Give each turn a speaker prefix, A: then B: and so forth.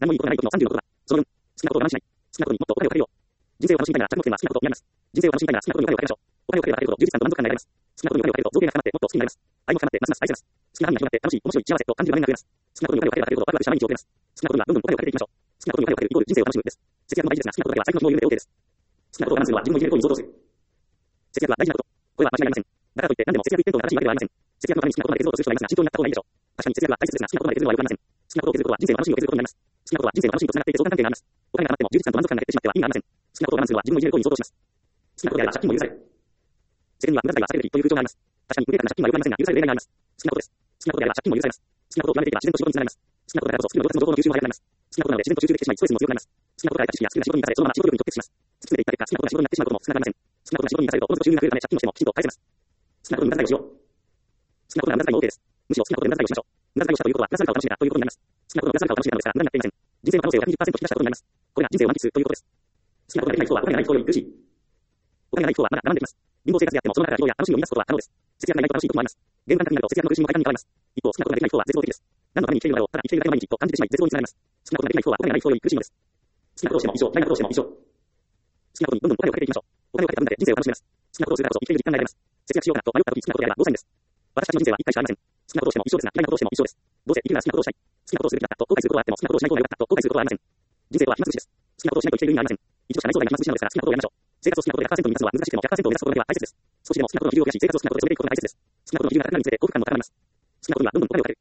A: 何もいいことがない時の36度だ。その4、好きなことを我慢しない。好きなことにもっとお金をかけるよう。人生を楽しみたいなら着目点は好きなことにあります。人生を楽しみたいなら好きなことにお金をかけましょう。お金をかければかけるほど充実感と満足感が得られます。好きなことにお金をかけると造形が深まってもっと好きになれます。愛も深まってますます愛せます。好きな範囲が広がって楽しい、面白い、幸せと感じる場面が増えます。好きなことにお金をかければかけるほどワクワクした毎日を送れます。好きなことにはどんどんお金をかけていきましょう。好きなことにお金をかけるイコール人生を楽しむです。節約も大事ですが、好きなことだけは財布の紐を緩めて OK です。好きなことを我慢するのは自分のいじめる行為に相当する。節約は大事なこと。これは間違いありません。だからといって何でも節約一辺倒な正しいわけではありません。節約のために好きなことまで削ろうとする人がいますが、慎重になった方がいいでしょう。確かに節約は大切ですが、好きなことまで削るのは良くありません。好きなことを削ることは人生の楽しみを削ることになります。好きなことは人生の楽しみとつながっていて相関関係があります。お金が余っても充実感と満足感が減ってしまっては意味がありません。好きなことを我慢するのは自分のいじめる行為に相当します。好きなことであれば借金も許される。世間には無駄遣いは避けるべきという風潮があります。確かに無計画な借金は良くありませんが、許される例外があります。好きなことです。好きなことであれば借金も許されます。好きなことを極めていけば自然と仕事につながります。好きなことだからこそ次の上達の情報の吸収も早くなります。好きなことなので自然と集中できてしまい、ストレスも強くなります。好きなことから得た知識やスキルが仕事に生かされ、そのまま仕事力に直結します。突き詰めていった結果、好きなことが仕事になってしまうことも少なくありません。好きなことが仕事に生かされると、おのずと収入が増えるため借金をしてもきちんと返せます。好きなことに無駄遣いをしよう。好きなことなら無駄遣いも OK です。むしろ好きなことで無駄遣いをしましょう。無駄遣いをしたということは、プラスアルファを楽しめたということになります。好きなことのプラスアルファを楽しめたのですから、無駄になっていません。人生の可能性を 120% 引き出したことになります。これが人生を満喫するということです。好きなことができない人はお金がない人より苦しい。お金がない人はまだ我慢できます。貧乏生活であってもその中から希望や楽しみを生み出すことは可能です。節約がないと楽しい時もあります。ゲーム感覚になると節約の苦しみも快感に変わります。一方、好きなことができない人は絶望的です。何のために生きているのだろう、ただ生きているだけの毎日と感じてしまい絶望につながります。好きなことができない人はお金がない人より苦しいのです。好きなことをしても一生、嫌いなことをしても一生。好きなことにどんどんお金をかけていきましょう。お金をかけた分だけ人生を楽しめます。好きなことをするからこそ生きている実感が得られます。節約しようかなと迷った時好きなことであればどうしたらいいんです。私たちの人生は一回しかありません。好きなことをしても一生ですが、嫌いなことをしても一生です。どうせ生きるなら好きなことをしたい。好きなことをするべきだったと後悔することがあっても好きなことをしない方が良かったと後悔することはありません。人生は暇つぶしです。好きなことをしないと生きている意味がありません。一度しかないそうが暇つぶしなのですから好きなことをやりましょう。生活を好きなことで 100% に満たすのは難しくても 100% を目指すことだけは大切です。少しでも好きなことの比重を増やし、生活を好きなことでそれでいくことが大切です。好きなことの比重が高くなるにつれて幸福感も高まります。好きなことにはどんどんお金をかける。